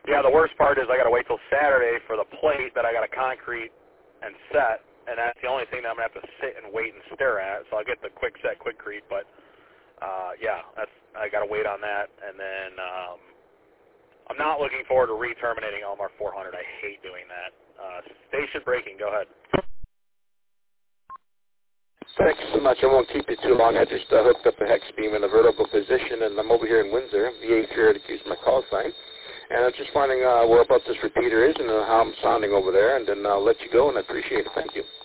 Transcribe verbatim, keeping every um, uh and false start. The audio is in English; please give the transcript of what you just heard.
Yeah, the worst part is I got to wait till Saturday for the plate that I got to concrete and set, and that's the only thing that I'm going to have to sit and wait and stare at. So I'll get the quick set, quickcrete, but uh, yeah, that's I got to wait on that. And then um, I'm not looking forward to re-terminating Elmar four hundred. I hate doing that. Uh, station braking, go ahead. Thanks so much. I won't keep you too long. I just uh, hooked up a hex beam in a vertical position, and I'm over here in Windsor. The A three to use my call sign. And I'm just finding uh, where about this repeater is and uh, how I'm sounding over there, and then I'll let you go, and I appreciate it. Thank you.